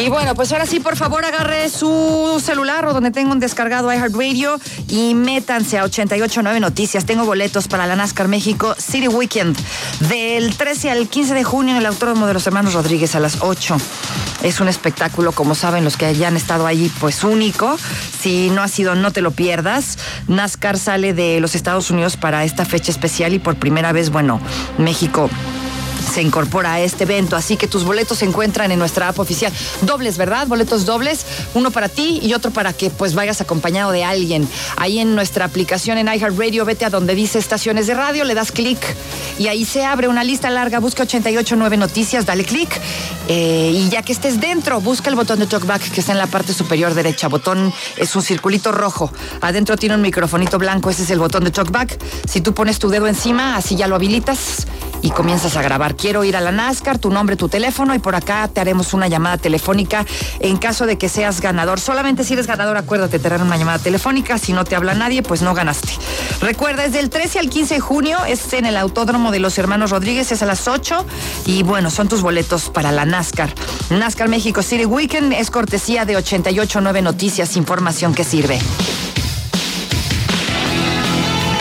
Y bueno, pues ahora sí, por favor, agarre su celular o donde tenga un descargado iHeartRadio y métanse a 88.9 Noticias. Tengo boletos para la NASCAR México City Weekend del 13 al 15 de junio en el Autódromo de los Hermanos Rodríguez a las 8. Es un espectáculo, como saben los que hayan estado allí, pues único. Si no ha sido, no te lo pierdas. NASCAR sale de los Estados Unidos para esta fecha especial y por primera vez, bueno, México se incorpora a este evento, así que tus boletos se encuentran en nuestra app oficial. Dobles, ¿verdad? Boletos dobles, uno para ti y otro para que pues vayas acompañado de alguien. Ahí en nuestra aplicación en iHeartRadio, vete a donde dice estaciones de radio, le das clic y ahí se abre una lista larga, busca 88.9 Noticias, dale clic y ya que estés dentro, busca el botón de TalkBack que está en la parte superior derecha. Botón es un circulito rojo, adentro tiene un microfonito blanco, ese es el botón de TalkBack. Si tú pones tu dedo encima, así ya lo habilitas y comienzas a grabar. Quiero ir a la NASCAR, tu nombre, tu teléfono y por acá te haremos una llamada telefónica en caso de que seas ganador. Solamente si eres ganador, acuérdate, te harán una llamada telefónica. Si no te habla nadie, pues no ganaste. Recuerda, es del 13 al 15 de junio, es en el Autódromo de los Hermanos Rodríguez, es a las 8 y bueno, son tus boletos para la NASCAR. NASCAR México City Weekend es cortesía de 88.9 Noticias, información que sirve.